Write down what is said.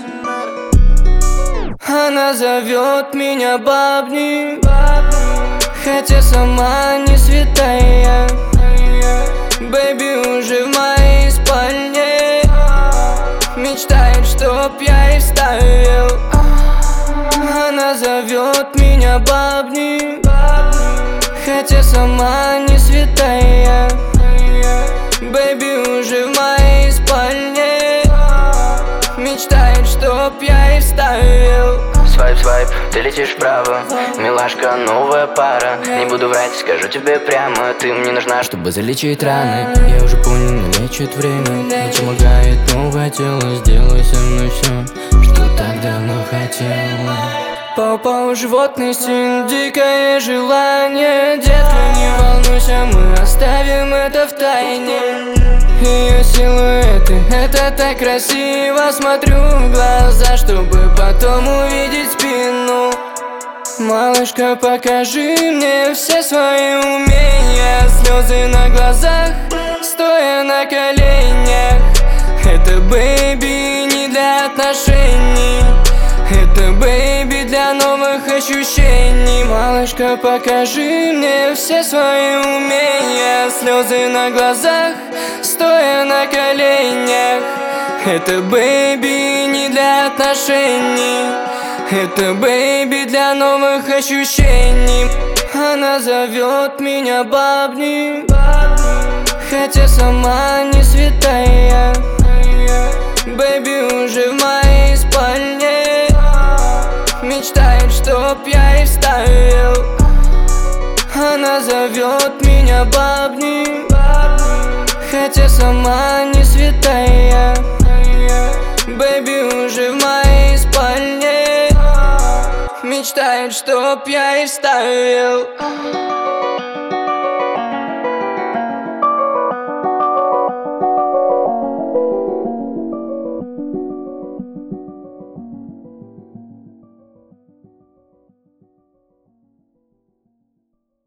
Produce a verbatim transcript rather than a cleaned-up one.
Она зовет меня бабни, хотя сама не святая. Бэйби уже в моей спальне, мечтает, чтоб я ей вставил. Она зовет меня бабни, хотя сама не святая. Бэйби уже в моей спальне, мечтает, чтоб я ей вставил. Свайп, свайп, ты летишь вправо, милашка, новая пара. Не буду врать, скажу тебе прямо, ты мне нужна, чтобы залечить раны. Я уже понял, не лечит время, не помогает новое тело. Сделай со мной все, что так давно хотела. Пау-пау, животный инстинкт, дикое желание. Детка, не волнуйся, мы оставим это в тайне. Ее силуэты, это так красиво. Смотрю в глаза, чтобы потом увидеть спину. Малышка, покажи мне все свои умения. Слезы на глазах, стоя на коленях. Это бэйби не для отношений, это бэйби для новых ощущений. Малышка, покажи мне все свои умения. Слезы на глазах, стоя на коленях. Это бэйби не для отношений, это бэйби для новых ощущений. Она зовет меня бабни, хотя сама не святая. Бэйби уже в моей спальне, мечтает, чтоб я ей вставил. Она зовет меня бабни, хотя сама не святая. Бэйби уже в моей спальне, мечтает, чтоб я ей вставил.